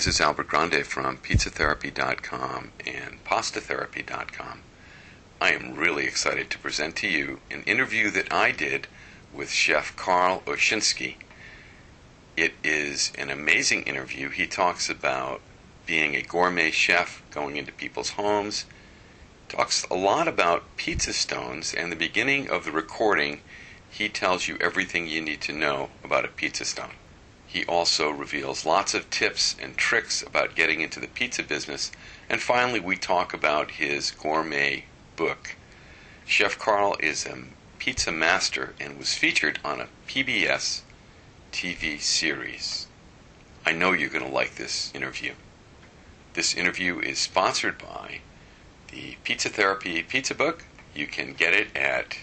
This is Albert Grande from PizzaTherapy.com and PastaTherapy.com. I am really excited to present to you an interview that I did with Chef Carl Oczynski. It is an amazing interview. He talks about being a gourmet chef, going into people's homes, talks a lot about pizza stones, and the beginning of the recording, he tells you everything you need to know about a pizza stone. He also reveals lots of tips and tricks about getting into the pizza business, and finally we talk about his gourmet book. Chef Carl is a pizza master and was featured on a PBS TV series. I know you're going to like this interview. This interview is sponsored by the Pizza Therapy Pizza Book. You can get it at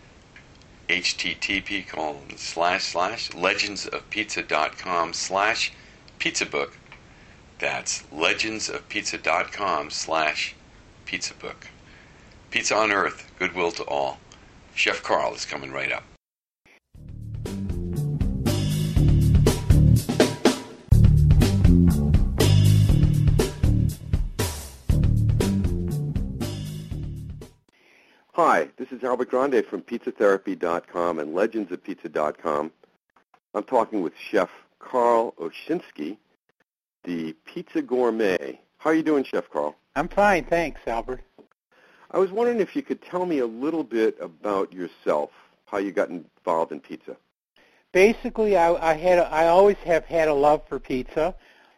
http://legendsofpizza.com/pizzabook. That's legendsofpizza.com/pizzabook. Pizza on Earth, goodwill to all. Chef Carl is coming right up. Hi, this is Albert Grande from PizzaTherapy.com and LegendsOfPizza.com. I'm talking with Chef Carl Oczynski, the Pizza Gourmet. How are you doing, Chef Carl? I'm fine, thanks, Albert. I was wondering if you could tell me a little bit about yourself, how you got involved in pizza. Basically, I always have had a love for pizza.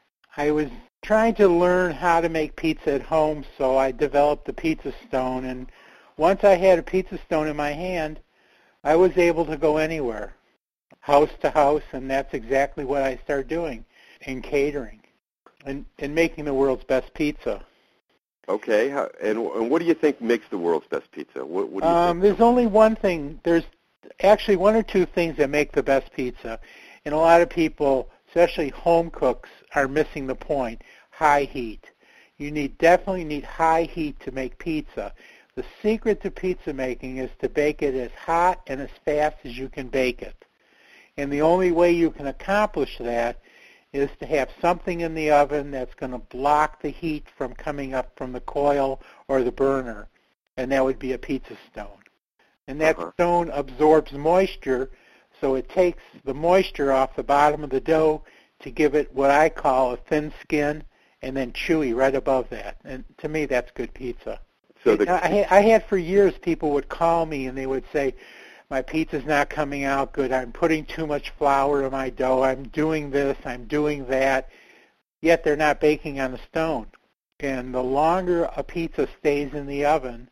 I was trying to learn how to make pizza at home, so I developed the pizza stone, and once I had a pizza stone in my hand, I was able to go anywhere, house to house, and that's exactly what I started doing in catering and making the world's best pizza. Okay, and what do you think makes the world's best pizza? What do you think? There's only one thing. There's actually one or two things that make the best pizza, and a lot of people, especially home cooks, are missing the point: high heat. You definitely need high heat to make pizza. The secret to pizza making is to bake it as hot and as fast as you can bake it. And the only way you can accomplish that is to have something in the oven that's going to block the heat from coming up from the coil or the burner, and that would be a pizza stone. And that stone absorbs moisture, so it takes the moisture off the bottom of the dough to give it what I call a thin skin and then chewy right above that. And to me, that's good pizza. So I had for years people would call me and they would say, my pizza's not coming out good, I'm putting too much flour in my dough, I'm doing this, I'm doing that, yet they're not baking on the stone. And the longer a pizza stays in the oven,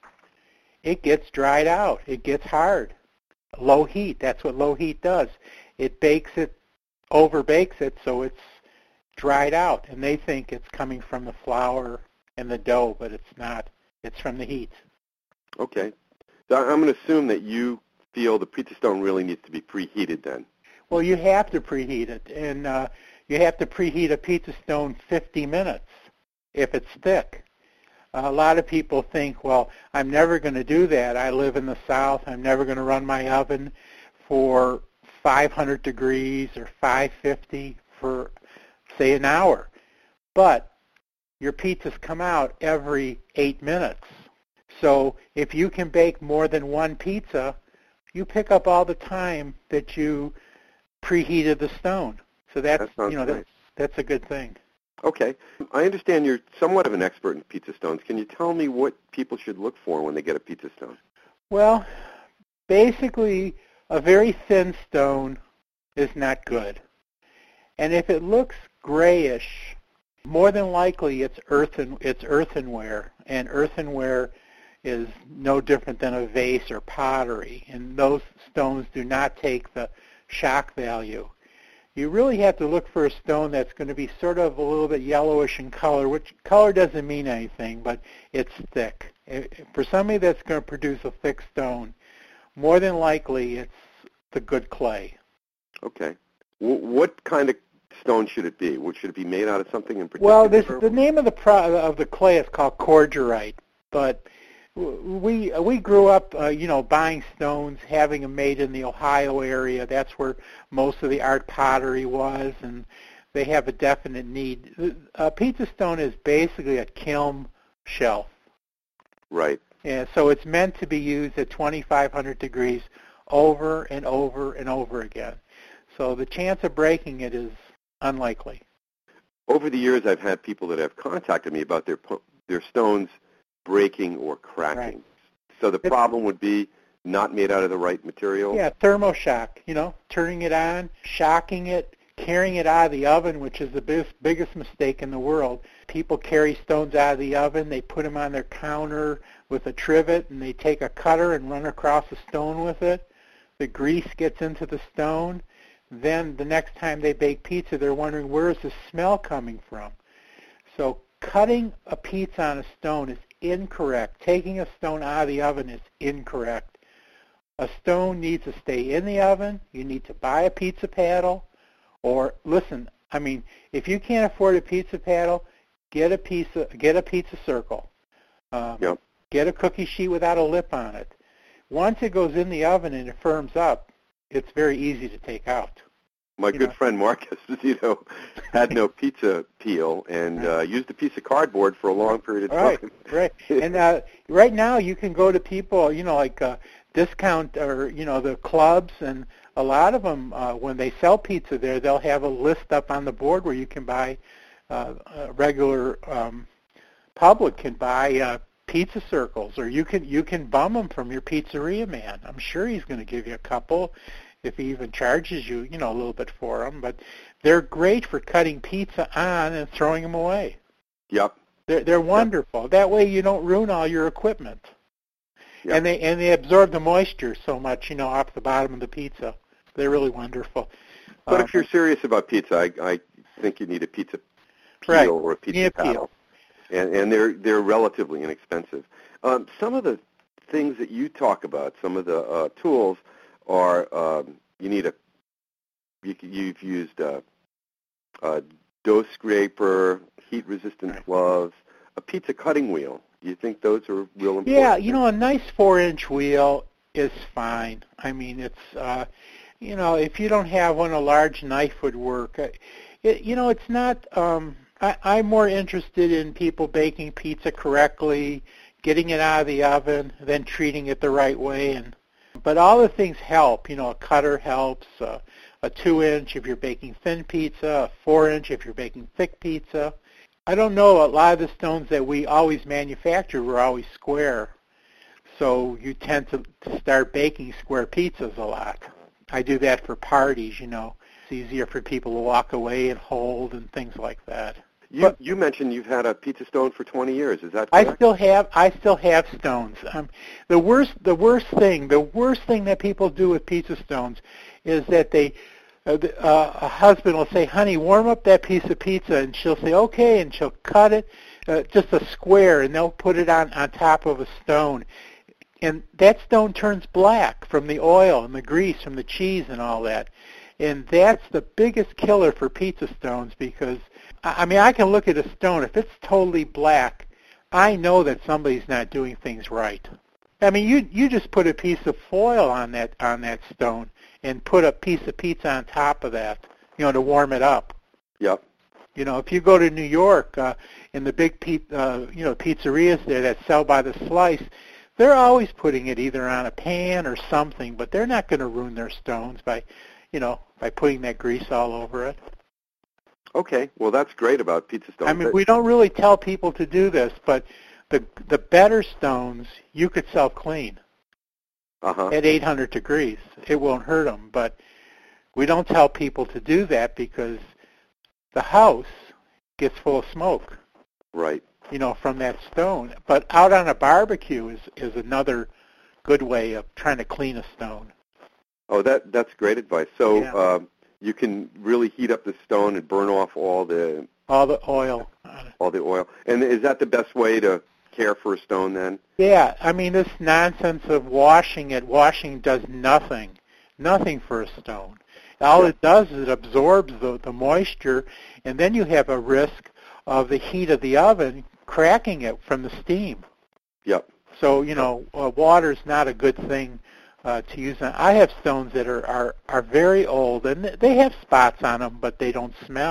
it gets dried out, it gets hard. Low heat, that's what low heat does. It bakes it, overbakes it, so it's dried out. And they think it's coming from the flour and the dough, but it's not. It's from the heat. Okay. So I'm going to assume that you feel the pizza stone really needs to be preheated then. Well, you have to preheat it, and you have to preheat a pizza stone 50 minutes if it's thick. A lot of people think, well, I'm never going to do that. I live in the South. I'm never going to run my oven for 500 degrees or 550 for, say, an hour. But your pizzas come out every 8 minutes. So if you can bake more than one pizza, you pick up all the time that you preheated the stone. So that's that's a good thing. Okay. I understand you're somewhat of an expert in pizza stones. Can you tell me what people should look for when they get a pizza stone? Well, basically, a very thin stone is not good. And if it looks grayish, more than likely it's earthenware, and earthenware is no different than a vase or pottery, and those stones do not take the shock value. You really have to look for a stone that's going to be sort of a little bit yellowish in color, which color doesn't mean anything, but it's thick. For somebody that's going to produce a thick stone, more than likely it's the good clay. Okay. What kind of stone should it be? Should it be made out of something in particular? Well, the name of the clay is called cordierite, but we grew up, buying stones, having them made in the Ohio area. That's where most of the art pottery was, and they have a definite need. A pizza stone is basically a kiln shelf. Right. And so it's meant to be used at 2,500 degrees over and over and over again. So the chance of breaking it is unlikely. Over the years, I've had people that have contacted me about their stones breaking or cracking. Right. So the problem would be not made out of the right material? Yeah, thermoshock, turning it on, shocking it, carrying it out of the oven, which is the biggest mistake in the world. People carry stones out of the oven, they put them on their counter with a trivet, and they take a cutter and run across the stone with it. The grease gets into the stone. Then the next time they bake pizza, they're wondering, where is the smell coming from? So cutting a pizza on a stone is incorrect. Taking a stone out of the oven is incorrect. A stone needs to stay in the oven. You need to buy a pizza paddle. Or listen, if you can't afford a pizza paddle, get a pizza circle. Yep. Get a cookie sheet without a lip on it. Once it goes in the oven and it firms up, it's very easy to take out. My good friend Mark Esposito had no pizza peel and used a piece of cardboard for a long period of time. Right. And right now you can go to people, like discount or, the clubs, and a lot of them, when they sell pizza there, they'll have a list up on the board where you can buy, regular public can buy pizza circles, or you can bum them from your pizzeria man. I'm sure he's going to give you a couple if he even charges you, a little bit for them. But they're great for cutting pizza on and throwing them away. Yep. They're wonderful. That way you don't ruin all your equipment. Yep. And they absorb the moisture so much, off the bottom of the pizza. They're really wonderful. But if you're serious about pizza, I think you need a pizza peel right. or a pizza paddle. And they're relatively inexpensive. Some of the things that you talk about, some of the tools are you've used a dough scraper, heat-resistant gloves, a pizza cutting wheel. You think those are real important? Yeah, a nice 4-inch wheel is fine. It's, if you don't have one, a large knife would work. It's not, I'm more interested in people baking pizza correctly, getting it out of the oven, then treating it the right way. But all the things help. A cutter helps, a 2-inch if you're baking thin pizza, a 4-inch if you're baking thick pizza. I don't know, a lot of the stones that we always manufactured were always square. So you tend to start baking square pizzas a lot. I do that for parties, It's easier for people to walk away and hold and things like that. You mentioned you've had a pizza stone for 20 years. Is that correct? I still have stones. The worst thing that people do with pizza stones is that a husband will say, "Honey, warm up that piece of pizza," and she'll say, "Okay," and she'll cut it just a square, and they'll put it on top of a stone, and that stone turns black from the oil and the grease from the cheese and all that, and that's the biggest killer for pizza stones because. I can look at a stone. If it's totally black, I know that somebody's not doing things right. You just put a piece of foil on that stone and put a piece of pizza on top of that, to warm it up. Yep. If you go to New York, in the big pizzerias there that sell by the slice, they're always putting it either on a pan or something, but they're not going to ruin their stones by putting that grease all over it. Okay, well that's great about pizza stones. We don't really tell people to do this, but the better stones you could sell clean at 800 degrees. It won't hurt them, but we don't tell people to do that because the house gets full of smoke. Right. From that stone. But out on a barbecue is another good way of trying to clean a stone. Oh, that's great advice. So. You can really heat up the stone and burn off all the oil. All the oil. And is that the best way to care for a stone then? Yeah. This nonsense of washing it. Washing does nothing for a stone. All it does is it absorbs the moisture, and then you have a risk of the heat of the oven cracking it from the steam. Yep. So, water's not a good thing to use. I have stones that are very old, and they have spots on them, but they don't smell.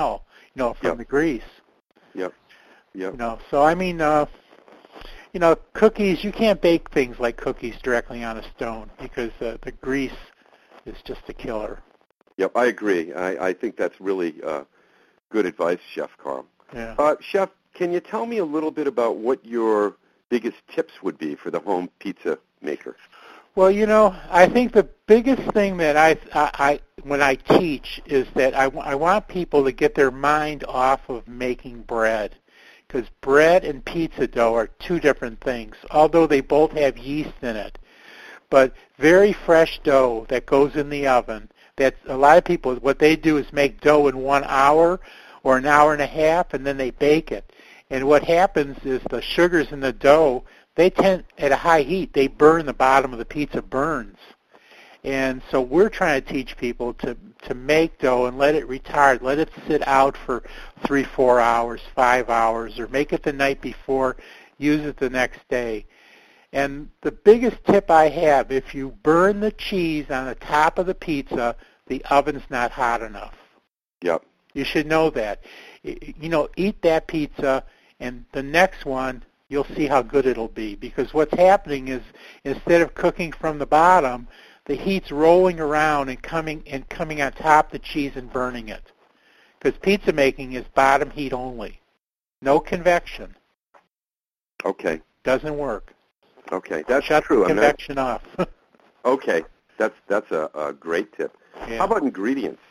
from the grease. Yep. Yep. So I mean, cookies, you can't bake things like cookies directly on a stone because the grease is just a killer. Yep, I agree. I think that's really good advice, Chef Carl. Yeah. Chef, can you tell me a little bit about what your biggest tips would be for the home pizza maker? Well, I think the biggest thing that I when I teach is that I want people to get their mind off of making bread, because bread and pizza dough are two different things, although they both have yeast in it. But very fresh dough that goes in the oven, that a lot of people, what they do is make dough in 1 hour or an hour and a half, and then they bake it. And what happens is the sugars in the dough, they tend, at a high heat, they burn, the bottom of the pizza burns. And so we're trying to teach people to make dough and let it retard, let it sit out for 3-4 hours, 5 hours, or make it the night before, use it the next day. And the biggest tip I have, if you burn the cheese on the top of the pizza, the oven's not hot enough. Yep. You should know that. Eat that pizza, and the next one, you'll see how good it'll be. Because what's happening is, instead of cooking from the bottom, the heat's rolling around and coming on top of the cheese and burning it. Because pizza making is bottom heat only. No convection. Okay. Doesn't work. Okay, that's Shut true. the convection off. Okay, that's a great tip. Yeah. How about ingredients?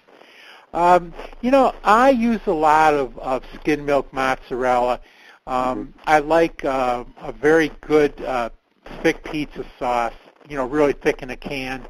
I use a lot of skim milk mozzarella. I like a very good thick pizza sauce, really thick in a can,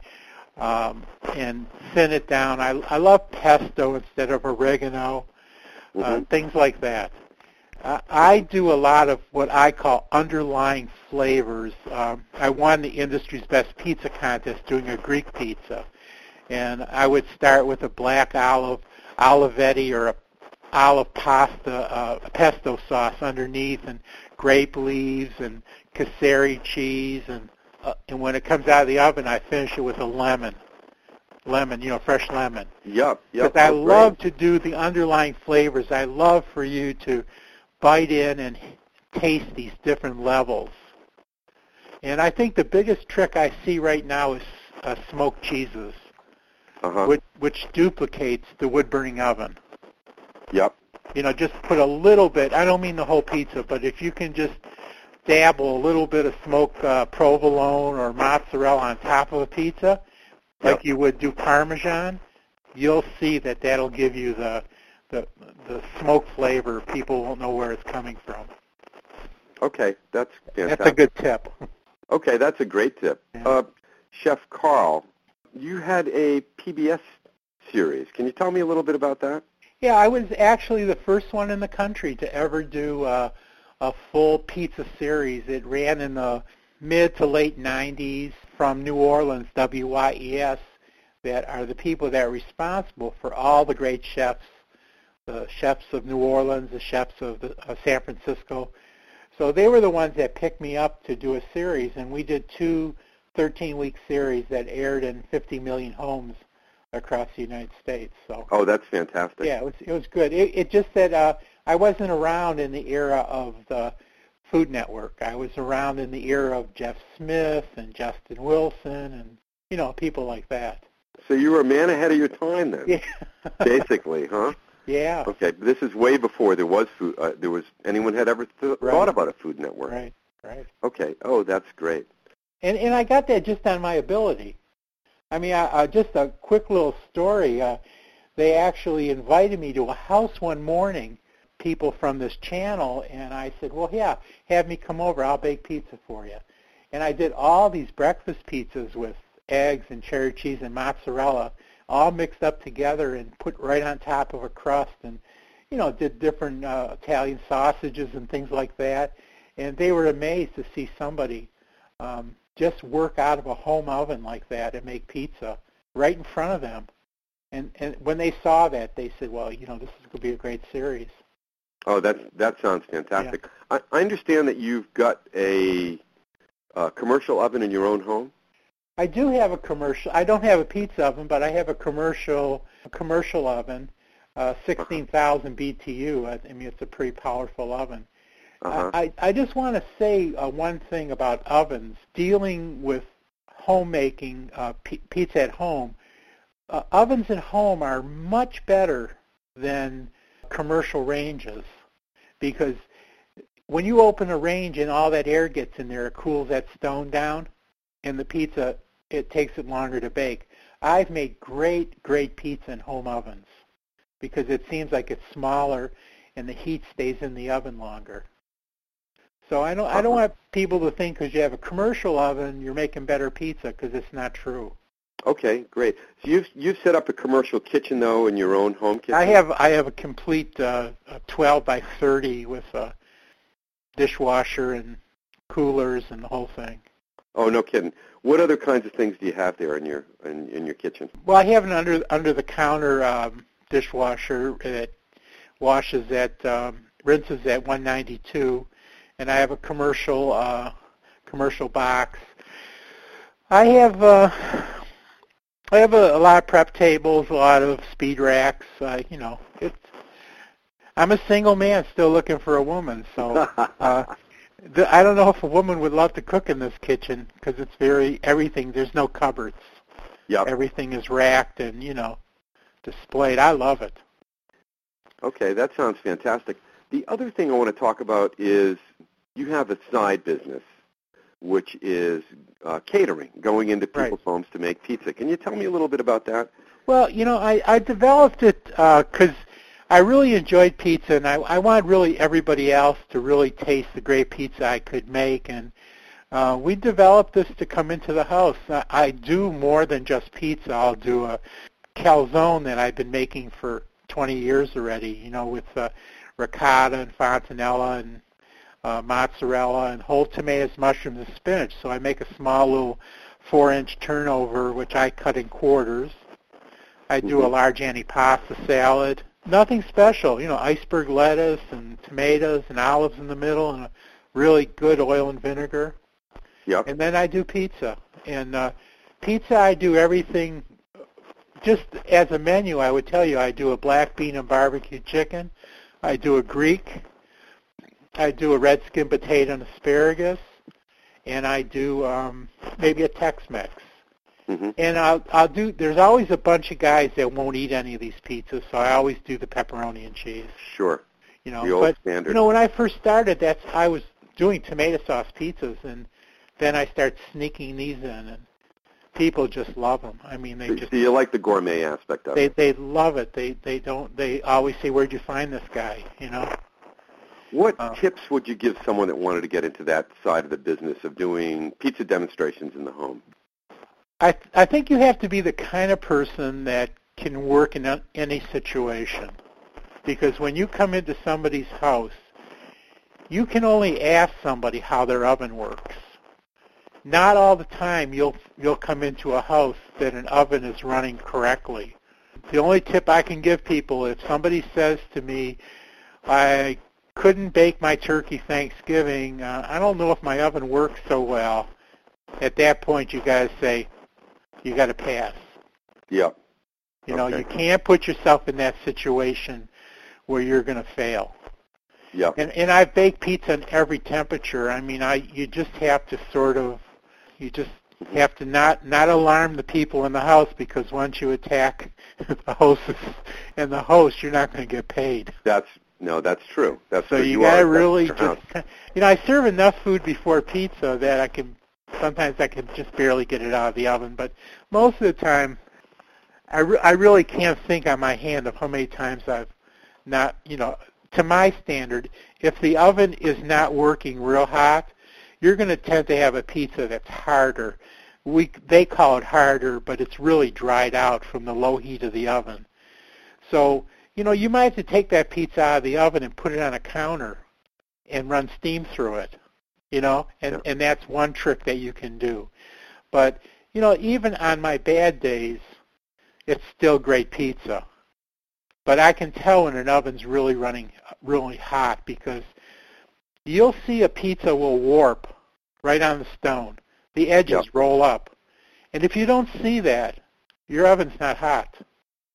and thin it down. I love pesto instead of oregano, things like that. I do a lot of what I call underlying flavors. I won the industry's best pizza contest doing a Greek pizza. And I would start with a black olivetti or a olive pasta, pesto sauce underneath, and grape leaves and casseri cheese, and when it comes out of the oven, I finish it with a lemon, fresh lemon. Yep. Because I love to do the underlying flavors. I love for you to bite in and taste these different levels. And I think the biggest trick I see right now is smoked cheeses. Which duplicates the wood-burning oven. Yep. Just put a little bit, I don't mean the whole pizza, but if you can just dabble a little bit of smoked provolone or mozzarella on top of a pizza, like you would do Parmesan, you'll see that that'll give you the smoke flavor. People won't know where it's coming from. Okay, that's fantastic. That's a good tip. Okay, that's a great tip. Yeah. Chef Carl, you had a PBS series. Can you tell me a little bit about that? Yeah, I was actually the first one in the country to ever do a full pizza series. It ran in the mid to late 90s from New Orleans, WYES, that are the people that are responsible for all the great chefs, the chefs of New Orleans, the chefs of San Francisco. So they were the ones that picked me up to do a series, and we did 2 13-week series that aired in 50 million homes across the United States. So. Oh, that's fantastic. Yeah, it was good. It just that I wasn't around in the era of the Food Network. I was around in the era of Jeff Smith and Justin Wilson and, people like that. So you were a man ahead of your time then, yeah. basically, huh? Yeah. Okay, this is way before there was food. Anyone had ever thought about a Food Network. Right. Okay. Oh, that's great. And I got that just on my ability. I mean, just a quick little story. They actually invited me to a house one morning, people from this channel, and I said, well, yeah, have me come over. I'll bake pizza for you. And I did all these breakfast pizzas with eggs and cheddar cheese and mozzarella, all mixed up together and put right on top of a crust, and, did different Italian sausages and things like that. And they were amazed to see somebody just work out of a home oven like that and make pizza right in front of them. And when they saw that, they said, well, this is going to be a great series. Oh, that sounds fantastic. Yeah. I understand that you've got a commercial oven in your own home? I do have a commercial. I don't have a pizza oven, but I have a commercial oven. 16,000 BTU. I mean, it's a pretty powerful oven. Uh-huh. I just want to say one thing about ovens. Dealing with homemaking pizza at home, ovens at home are much better than commercial ranges, because when you open a range and all that air gets in there, it cools that stone down, and the pizza, it takes it longer to bake. I've made great pizza in home ovens because it seems like it's smaller and the heat stays in the oven longer. So I don't want people to think because you have a commercial oven you're making better pizza, because it's not true. Okay, great. So you've set up a commercial kitchen though in your own home kitchen? I have a complete 12 by 30 with a dishwasher and coolers and the whole thing. Oh, no kidding. What other kinds of things do you have there in your kitchen? Well, I have an under the counter dishwasher that washes at rinses at 192, and I have a commercial box. I have a lot of prep tables, a lot of speed racks. I'm a single man still looking for a woman, so I don't know if a woman would love to cook in this kitchen because it's everything. There's no cupboards. Yep. Everything is racked and displayed. I love it. Okay, that sounds fantastic. The other thing I want to talk about is you have a side business, which is catering, going into people's homes to make pizza. Can you tell me a little bit about that? Well, I developed it because I really enjoyed pizza, and I wanted really everybody else to really taste the great pizza I could make. And we developed this to come into the house. I do more than just pizza. I'll do a calzone that I've been making for 20 years already, with ricotta and fontanella and mozzarella and whole tomatoes, mushrooms, and spinach. So I make a small little 4-inch turnover, which I cut in quarters. I do a large antipasta salad. Nothing special, iceberg lettuce and tomatoes and olives in the middle and a really good oil and vinegar. Yep. And then I do pizza. And pizza, I do everything. Just as a menu, I would tell you I do a black bean and barbecue chicken. I do a Greek. I do a red skin potato and asparagus. And I do maybe a Tex-Mex. Mm-hmm. And I'll do. There's always a bunch of guys that won't eat any of these pizzas, so I always do the pepperoni and cheese. Sure. The old standard. When I first started, I was doing tomato sauce pizzas, and then I started sneaking these in, and people just love them. I mean, So you like the gourmet aspect of it? They love it. They always say, "Where'd you find this guy?" What tips would you give someone that wanted to get into that side of the business of doing pizza demonstrations in the home? I think you have to be the kind of person that can work in any situation, because when you come into somebody's house, you can only ask somebody how their oven works. Not all the time you'll come into a house that an oven is running correctly. The only tip I can give people, if somebody says to me, I couldn't bake my turkey Thanksgiving, I don't know if my oven works so well, at that point you got to say, you got to pass. Yep. You can't put yourself in that situation where you're going to fail. Yep. And I've baked pizza in every temperature. I mean, you just have to have to not alarm the people in the house, because once you attack the hostess and the host, you're not going to get paid. That's true. So you got to really just, I serve enough food before pizza that sometimes I can just barely get it out of the oven, but most of the time, I really can't think on my hand of how many times I've not, to my standard, if the oven is not working real hot, you're going to tend to have a pizza that's harder. They call it harder, but it's really dried out from the low heat of the oven. So, you might have to take that pizza out of the oven and put it on a counter and run steam through it. And that's one trick that you can do. But, even on my bad days, it's still great pizza. But I can tell when an oven's really running really hot, because you'll see a pizza will warp right on the stone. The edges roll up. And if you don't see that, your oven's not hot.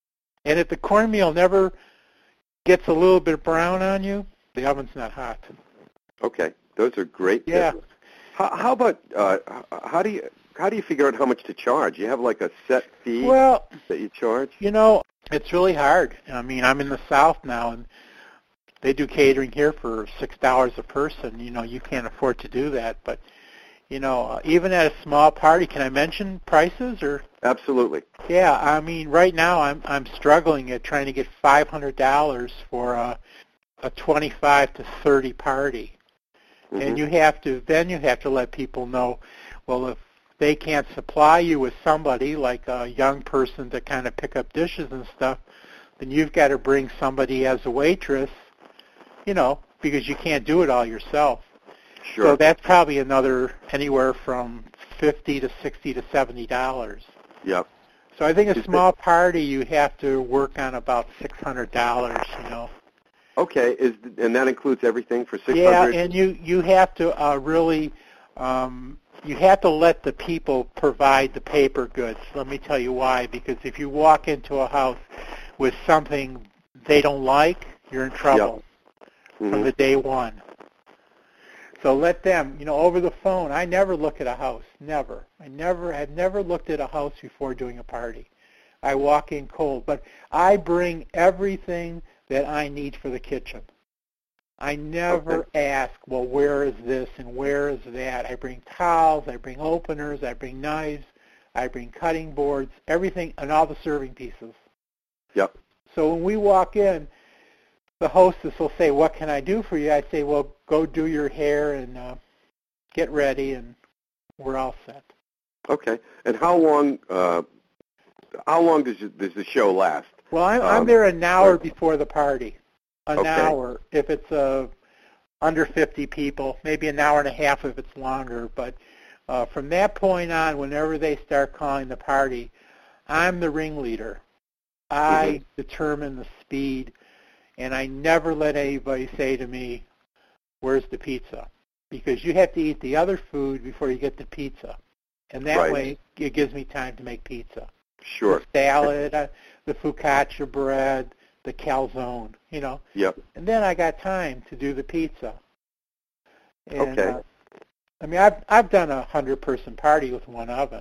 And if the cornmeal never gets a little bit brown on you, the oven's not hot. Okay, those are great Yeah. tips. How about how do you figure out how much to charge? You have like a set fee Well, that you charge? you know, it's really hard. I mean, I'm in the South now, and they do catering here for $6 a person. You know, you can't afford to do that. But, you know, even at a small party, can I mention prices or? Absolutely. Yeah, I mean, right now I'm struggling at trying to get $500 for a 25 to 30 party. Mm-hmm. And you have to let people know, well, if they can't supply you with somebody like a young person to kind of pick up dishes and stuff, then you've got to bring somebody as a waitress, you know, because you can't do it all yourself. Sure. So that's probably anywhere from $50 to $60 to $70. Yep. So I think a small party you have to work on about $600, you know. Okay, and that includes everything for $600? Yeah, and you have to really you have to let the people provide the paper goods. Let me tell you why. Because if you walk into a house with something they don't like, you're in trouble from the day one. So let them, you know, over the phone. I never look at a house. Never. I've never looked at a house before doing a party. I walk in cold. But I bring everything that I need for the kitchen. I never ask, well, where is this and where is that? I bring towels, I bring openers, I bring knives, I bring cutting boards, everything, and all the serving pieces. Yep. So when we walk in, the hostess will say, what can I do for you? I say, well, go do your hair and get ready, and we're all set. Okay. And how long does the show last? Well, I'm there an hour before the party. An hour if it's under 50 people, maybe an hour and a half if it's longer. But from that point on, whenever they start calling the party, I'm the ringleader. I determine the speed, and I never let anybody say to me, where's the pizza? Because you have to eat the other food before you get the pizza. And that way, it gives me time to make pizza. Sure. The salad, the focaccia bread, the calzone, you know. Yep. And then I got time to do the pizza. And, okay. I mean, I've done a 100-person party with one oven.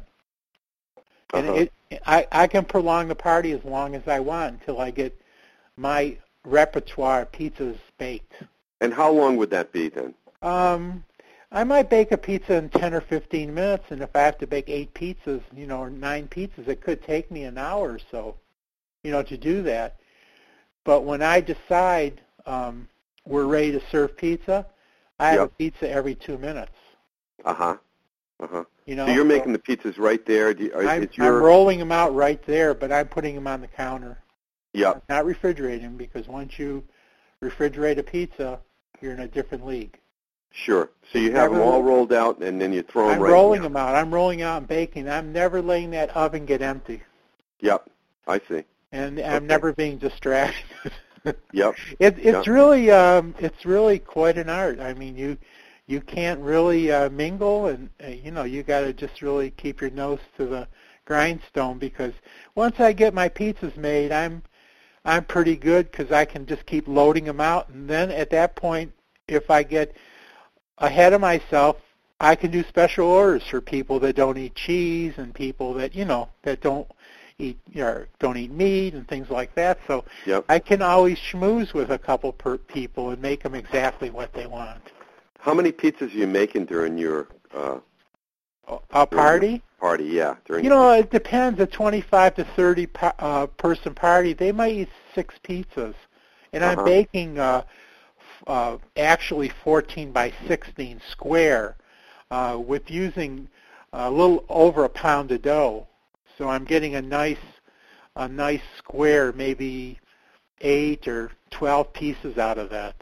And I can prolong the party as long as I want until I get my repertoire of pizzas baked. And how long would that be then? I might bake a pizza in 10 or 15 minutes, and if I have to bake 8 pizzas, you know, or 9 pizzas, it could take me an hour or so, you know, to do that. But when I decide we're ready to serve pizza, I have a pizza every 2 minutes. You know, so you're making the pizzas right there? I'm rolling them out right there, but I'm putting them on the counter. Yeah. Not refrigerating them, because once you refrigerate a pizza, you're in a different league. Sure. So you have them all rolled out, and then you throw them right I'm rolling them out. I'm rolling out and baking. I'm never letting that oven get empty. Yep. I see. And I'm never being distracted. Yep. It's really quite an art. I mean, you can't really mingle, and you know, you got to just really keep your nose to the grindstone, because once I get my pizzas made, I'm pretty good, because I can just keep loading them out, and then at that point, if I get ahead of myself, I can do special orders for people that don't eat cheese and people that, you know, that don't eat meat and things like that. So I can always schmooze with a couple people and make them exactly what they want. How many pizzas are you making during your party? Party, yeah. You know, it depends. A 25 to 30 person party, they might eat 6 pizzas, and I'm baking actually 14 by 16 square with using a little over a pound of dough. So I'm getting a nice square, maybe 8 or 12 pieces out of that.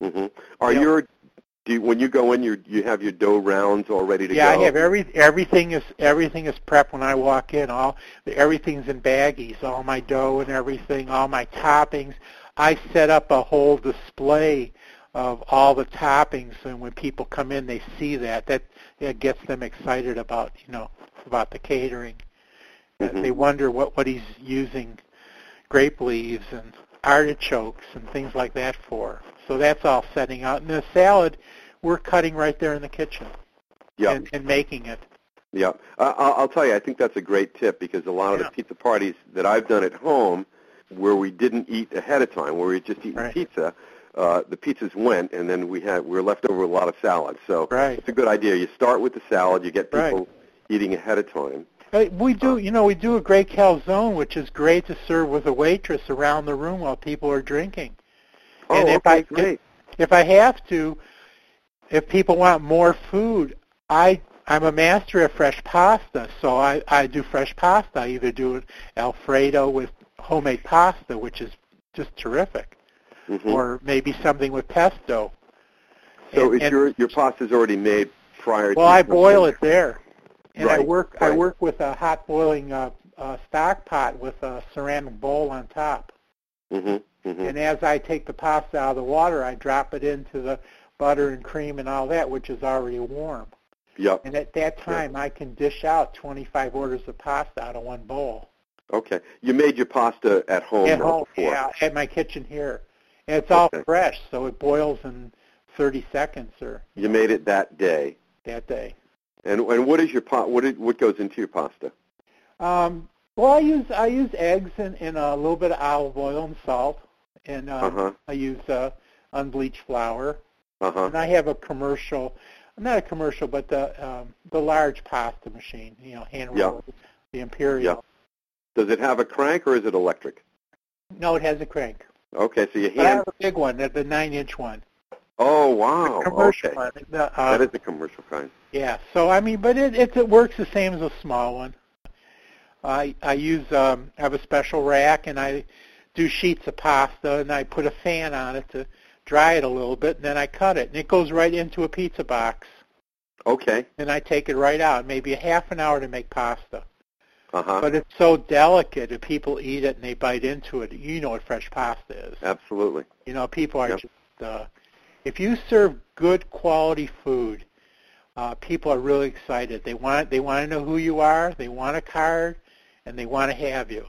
When you go in, you have your dough rounds all ready to go? Yeah, I have everything is prepped when I walk in. Everything's in baggies, all my dough and everything, all my toppings. I set up a whole display of all the toppings, and when people come in, they see that. That gets them excited about the catering. They wonder what he's using, grape leaves and artichokes and things like that for. So that's all setting out. And the salad, we're cutting right there in the kitchen and making it. Yeah. I'll tell you, I think that's a great tip because a lot of the pizza parties that I've done at home where we didn't eat ahead of time, where we just eaten pizza, the pizzas went, and then we were left over with a lot of salad. So it's a good idea. You start with the salad. You get people eating ahead of time. We do a great calzone, which is great to serve with a waitress around the room while people are drinking. Oh, and great. If I have to, if people want more food, I'm a master at fresh pasta, so I do fresh pasta. I either do Alfredo with homemade pasta, which is just terrific, or maybe something with pesto. So your pasta's already made prior to... Well, I boil it there. And I work with a hot boiling stock pot with a ceramic bowl on top. And as I take the pasta out of the water, I drop it into the butter and cream and all that, which is already warm. Yep. And at that time, I can dish out 25 orders of pasta out of one bowl. Okay. You made your pasta at home before? Yeah, at my kitchen here. And it's all fresh, so it boils in 30 seconds. You made it that day? That day. And what is your what goes into your pasta? Well, I use eggs and a little bit of olive oil and salt, and I use unbleached flour. And I have not a commercial, but the large pasta machine, hand rolled, the Imperial. Does it have a crank or is it electric? No, it has a crank. Okay, so I have a big one, the 9-inch one. Oh, wow. The commercial one. That is the commercial kind. Yeah, so but it works the same as a small one. I have a special rack, and I do sheets of pasta, and I put a fan on it to dry it a little bit, and then I cut it, and it goes right into a pizza box. Okay. And I take it right out, maybe a half an hour to make pasta. But it's so delicate, if people eat it and they bite into it, you know what fresh pasta is. Absolutely. People are just, if you serve good quality food, people are really excited. They want to know who you are, they want a card, and they want to have you.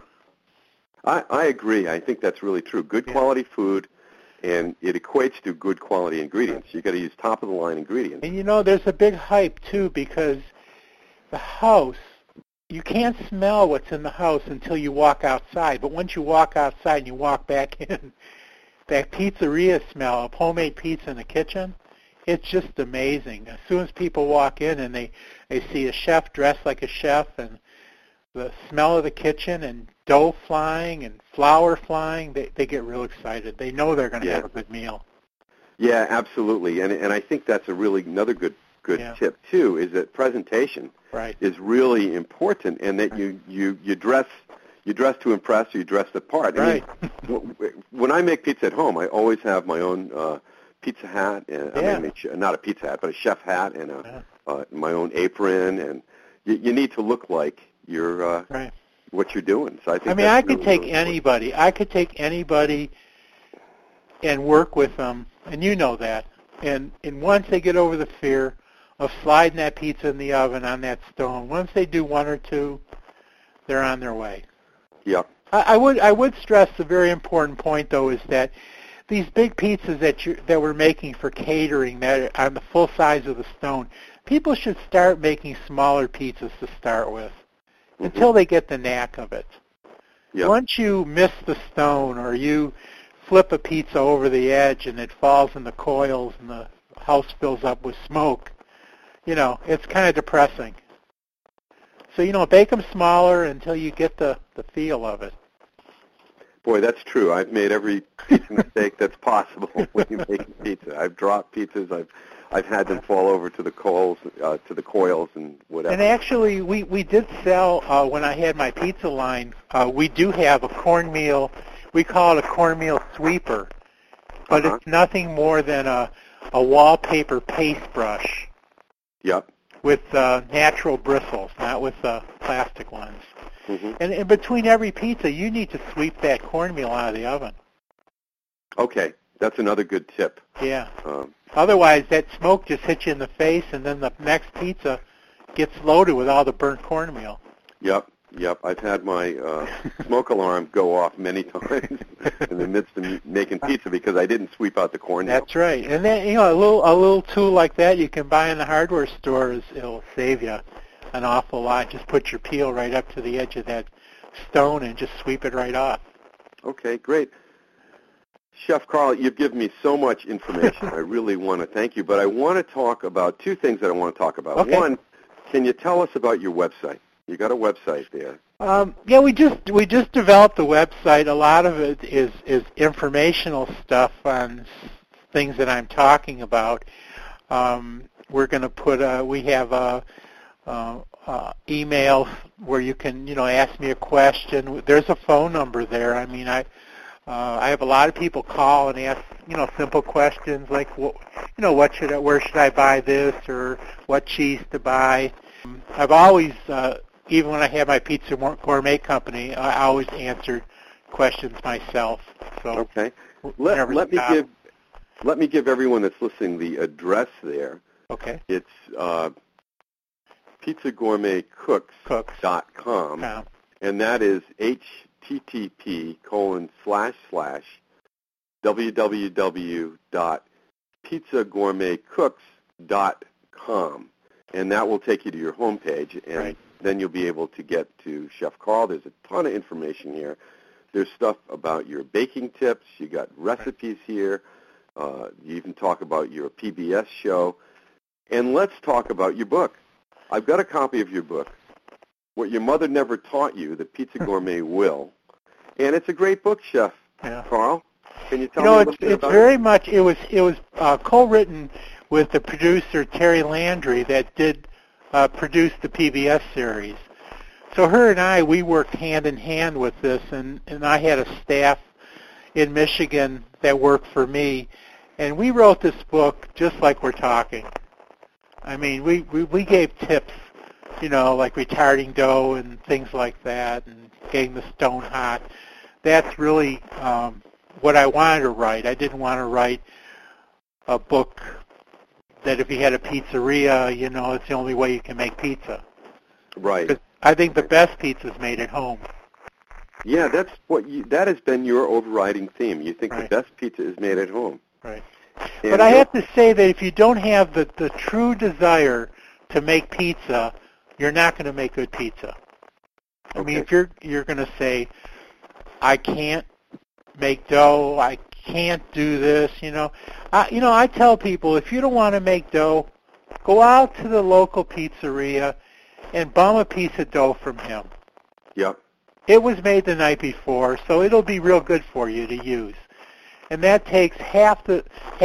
I agree. I think that's really true. Good quality food, and it equates to good quality ingredients. You got to use top-of-the-line ingredients. And there's a big hype, too, because the house, you can't smell what's in the house until you walk outside. But once you walk outside and you walk back in, that pizzeria smell of homemade pizza in the kitchen, it's just amazing. As soon as people walk in and they see a chef dressed like a chef and the smell of the kitchen and dough flying and flour flying, they get real excited. They know they're going to have a good meal. Yeah, absolutely. And I think that's another good tip, too, is that presentation is really important, and that you dress to impress, or you dress the part. Right. I mean, when I make pizza at home, I always have my own pizza hat, and not a pizza hat, but a chef hat, and my own apron, and you need to look like you're what you're doing. So I could take anybody. I could take anybody and work with them, and you know that. And once they get over the fear of sliding that pizza in the oven on that stone, once they do one or two, they're on their way. Yeah. I would stress the very important point, though, is that these big pizzas that we're making for catering that are on the full size of the stone, people should start making smaller pizzas to start with until they get the knack of it. Yeah. Once you miss the stone or you flip a pizza over the edge and it falls in the coils and the house fills up with smoke, it's kind of depressing. So, bake them smaller until you get the feel of it. Boy, that's true. I've made every pizza mistake that's possible when you make pizza. I've dropped pizzas. I've had them fall over to the coils, and whatever. And actually, we did sell when I had my pizza line. We do have a cornmeal. We call it a cornmeal sweeper, but it's nothing more than a wallpaper paste brush. Yep. With natural bristles, not with plastic ones. And in between every pizza, you need to sweep that cornmeal out of the oven. Okay, that's another good tip. Yeah. Otherwise, that smoke just hits you in the face, and then the next pizza gets loaded with all the burnt cornmeal. Yep. Yep, I've had my smoke alarm go off many times in the midst of making pizza because I didn't sweep out the cornmeal. That's right. And then, you know, a little tool like that you can buy in the hardware stores, it'll save you an awful lot. Just put your peel right up to the edge of that stone and just sweep it right off. Okay, great. Chef Carl, you've given me so much information. I really want to thank you, but I want to talk about two things that I want to talk about. Okay. One, can you tell us about your website? You got a website there. Yeah, we just developed the website. A lot of it is informational stuff on things that I'm talking about. We're going to put we have a email where you can, you know, ask me a question. There's a phone number there. I mean, I have a lot of people call and ask, you know, simple questions like, you know, where should I buy this, or what cheese to buy. I've always, even when I had my Pizza Gourmet company, I always answered questions myself. So okay, let me give everyone that's listening the address there. Okay, it's pizzagourmetcooks.com, and that is http://www.pizzagourmetcooks.com, and that will take you to your homepage, and right. Then you'll be able to get to Chef Carl. There's a ton of information here. There's stuff about your baking tips. You got recipes here. You even talk about your PBS show. And let's talk about your book. I've got a copy of your book, What Your Mother Never Taught You, The Pizza Gourmet Will. And it's a great book, Chef Carl. Can you tell me a little bit about it? Very much, it was co-written with the producer, Terry Landry, that did produce the PBS series. So her and I, we worked hand in hand with this, and I had a staff in Michigan that worked for me, and we wrote this book just like we're talking. I mean, we gave tips, you know, like retarding dough and things like that, and getting the stone hot. That's really what I wanted to write. I didn't want to write a book that if you had a pizzeria, you know, it's the only way you can make pizza. Right. I think the best pizza is made at home. Yeah, that has been your overriding theme. You think right. the best pizza is made at home. Right. And but I have to say that if you don't have the true desire to make pizza, you're not going to make good pizza. I mean, if you're going to say, I can't make dough, I can't do this, you know. I tell people, if you don't want to make dough, go out to the local pizzeria and bum a piece of dough from him. Yep. It was made the night before, so it'll be real good for you to use. And that takes half the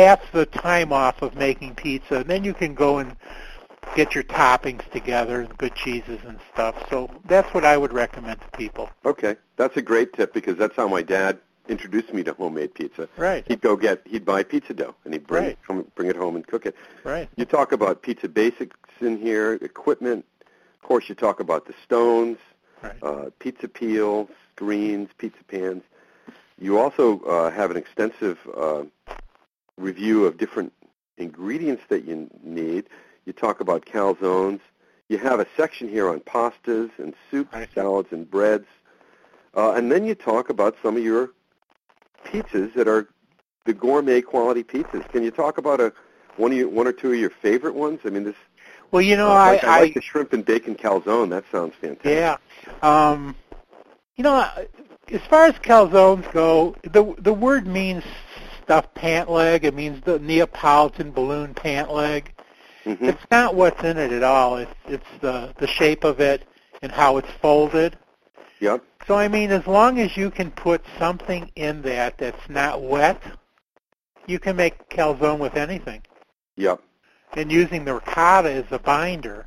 time off of making pizza, and then you can go and get your toppings together and good cheeses and stuff. So that's what I would recommend to people. Okay, that's a great tip because that's how my dad introduced me to homemade pizza. Right. He'd buy pizza dough and he'd bring it home and cook it. Right. You talk about pizza basics in here, equipment. Of course, you talk about the stones, right. Pizza peels, screens, pizza pans. You also have an extensive review of different ingredients that you need. You talk about calzones. You have a section here on pastas and soups, right. salads, and breads. And then you talk about some of your pizzas that are the gourmet quality pizzas. Can you talk about one or two of your favorite ones? I mean, this. Well, you know, I like the shrimp and bacon calzone. That sounds fantastic. Yeah. You know, as far as calzones go, the word means stuffed pant leg. It means the Neapolitan balloon pant leg. Mm-hmm. It's not what's in it at all. It's the shape of it and how it's folded. Yep. So, I mean, as long as you can put something in that's not wet, you can make calzone with anything. Yep. And using the ricotta as a binder.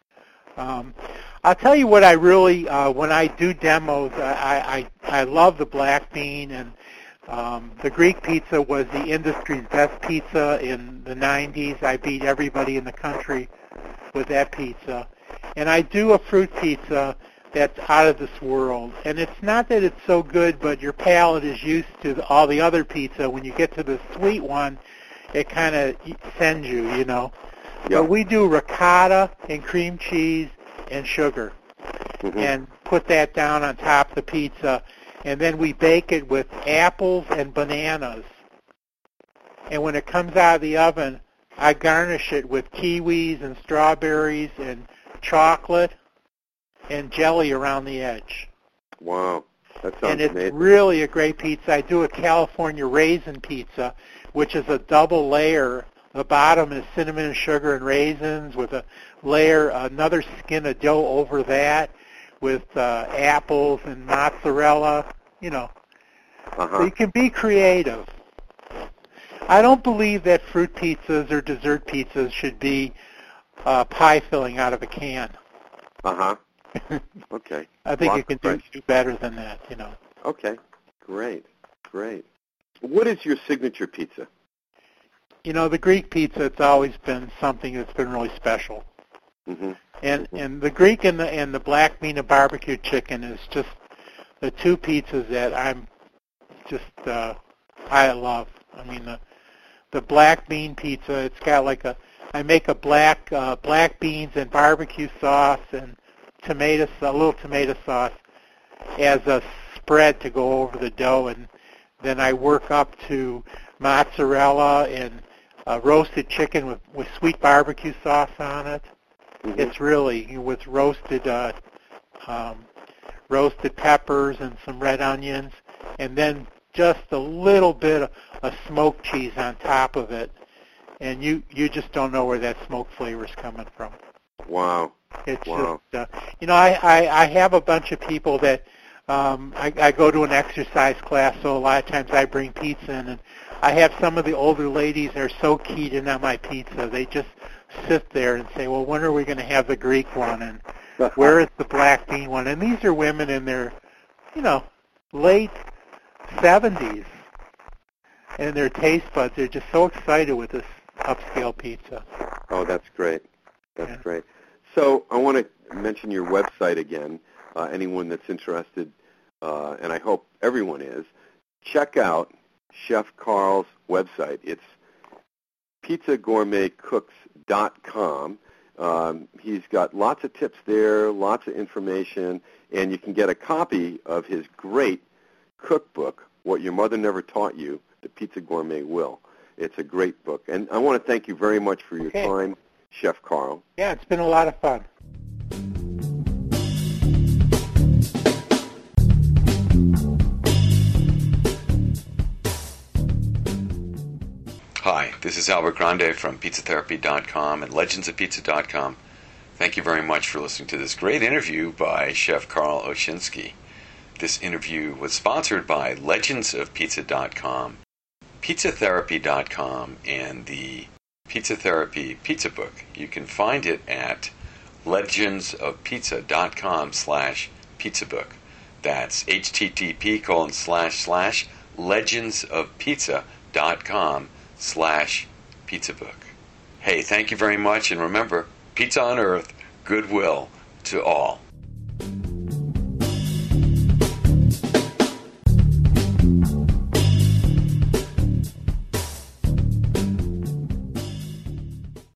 I'll tell you what I really, when I do demos, I love the black bean, and the Greek pizza was the industry's best pizza in the 90s. I beat everybody in the country with that pizza. And I do a fruit pizza that's out of this world. And it's not that it's so good, but your palate is used to all the other pizza. When you get to the sweet one, it kind of sends you, you know. Yep. But we do ricotta and cream cheese and sugar. and put that down on top of the pizza. And then we bake it with apples and bananas. And when it comes out of the oven, I garnish it with kiwis and strawberries and chocolate and jelly around the edge. Wow, that sounds And it's amazing. really a great pizza. I do a California raisin pizza, which is a double layer. The bottom is cinnamon, sugar, and raisins with a layer, another skin of dough over that with apples and mozzarella, you know. So you can be creative. I don't believe that fruit pizzas or dessert pizzas should be pie filling out of a can. Okay. I think you can do better than that, you know. Okay. Great. What is your signature pizza? You know, the Greek pizza, it's always been something that's been really special. And the Greek and the black bean and barbecue chicken is just the two pizzas that I'm just I love. I mean, the black bean pizza, it's got like I make a black beans and barbecue sauce and a little tomato sauce as a spread to go over the dough, and then I work up to mozzarella and roasted chicken with sweet barbecue sauce on it. It's really with roasted peppers and some red onions, and then just a little bit of smoked cheese on top of it, and you just don't know where that smoke flavor is coming from. Wow. It's just, you know, I have a bunch of people that I go to an exercise class, so a lot of times I bring pizza in, and I have some of the older ladies that are so keyed in on my pizza, they just sit there and say, well, when are we going to have the Greek one, and where is the black bean one? And these are women in their, you know, late 70s, and their taste buds, they're just so excited with this upscale pizza. Oh, that's great. That's great. So I want to mention your website again. Anyone that's interested, and I hope everyone is, check out Chef Carl's website. It's pizzagourmetcooks.com. He's got lots of tips there, lots of information, and you can get a copy of his great cookbook, What Your Mother Never Taught You, The Pizza Gourmet Will. It's a great book. And I want to thank you very much for your time, Chef Carl. Yeah, it's been a lot of fun. Hi, this is Albert Grande from PizzaTherapy.com and LegendsOfPizza.com. Thank you very much for listening to this great interview by Chef Carl Oschinski. This interview was sponsored by LegendsOfPizza.com, PizzaTherapy.com, and the Pizza Therapy Pizza Book. You can find it at legendsofpizza.com/pizzabook. That's http://legendsofpizza.com/pizzabook. Hey, thank you very much, and remember, pizza on earth, goodwill to all.